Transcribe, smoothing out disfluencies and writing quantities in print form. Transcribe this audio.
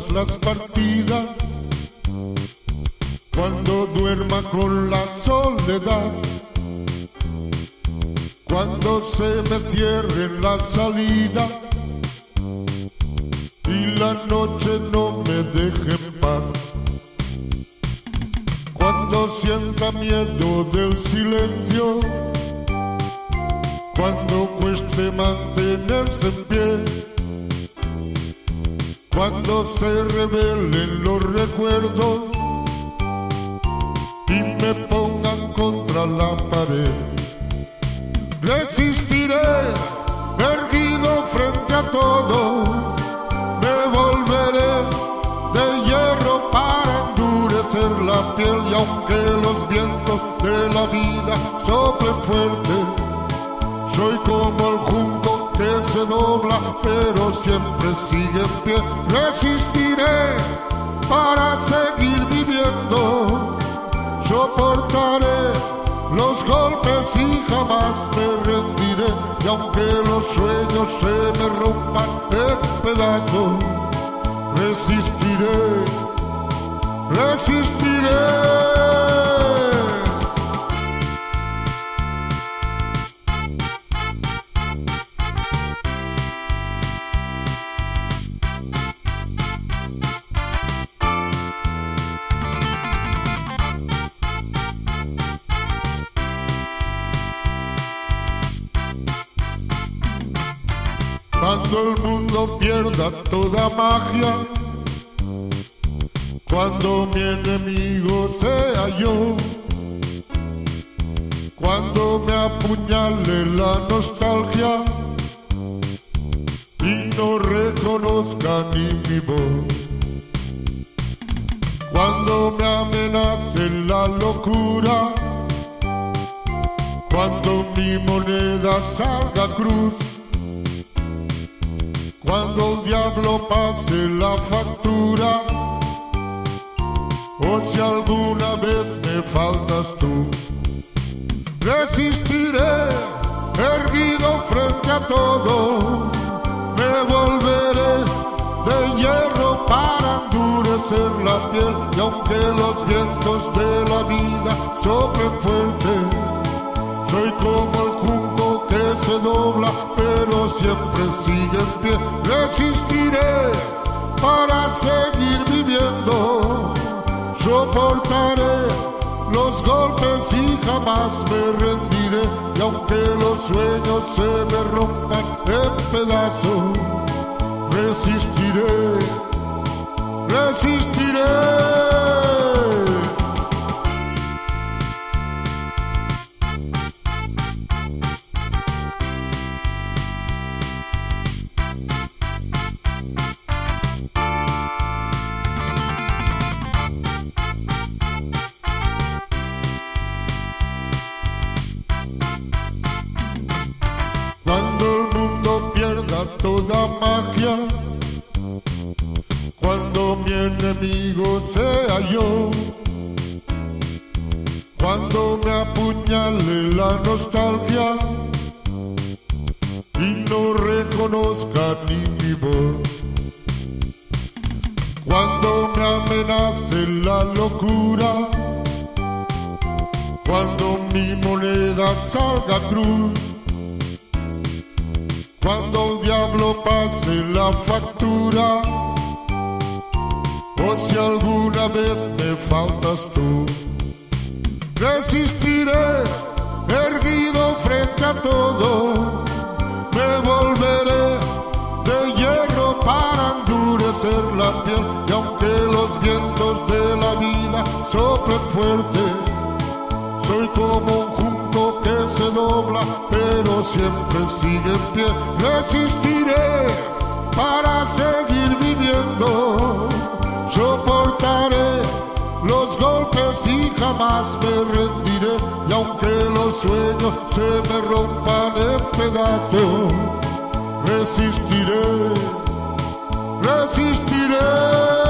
todas las partidas, cuando duerma con la soledad, cuando se me cierre la salida y la noche no me deje en paz, cuando sienta miedo del silencio, cuando cueste mantenerse en pie, cuando se revelen los recuerdos y me pongan contra la pared. Resistiré, erguido frente a todo, me volveré de hierro para endurecer la piel, y aunque los vientos de la vida soplen fuerte, soy como el junco que se dobla pero siempre sigue en pie. Resistiré para seguir viviendo, soportaré los golpes y jamás me rendiré, y aunque los sueños se me rompan en pedazos, resistiré, resistiré. Cuando el mundo pierda toda magia, cuando mi enemigo sea yo, cuando me apuñale la nostalgia y no reconozca ni mi voz, cuando me amenace la locura, cuando mi moneda salga cruz, cuando el diablo pase la factura, o si alguna vez me faltas tú, resistiré, erguido frente a todo, me volveré de hierro para endurecer la piel, y aunque los vientos de la vida soplen fuerte, soy como el junco que se dobla pero siempre sigue en pie. Resistiré para seguir viviendo, soportaré los golpes y jamás me rendiré, y aunque los sueños se me rompan en pedazos, resistiré, resistiré. Cuando el mundo pierda toda magia, cuando mi enemigo sea yo, cuando me apuñale la nostalgia y no reconozca ni mi voz, cuando me amenace la locura, cuando mi moneda salga cruz, cuando el diablo pase la factura, o si alguna vez me faltas tú, resistiré, erguido frente a todo, me volveré de hierro para endurecer la piel, y aunque los vientos de la vida soplen fuerte, soy como un junco que se dobla pero siempre sigue en pie. Resistiré para seguir viviendo, soportaré los golpes y jamás me rendiré, y aunque los sueños se me rompan en pedazos, resistiré, resistiré.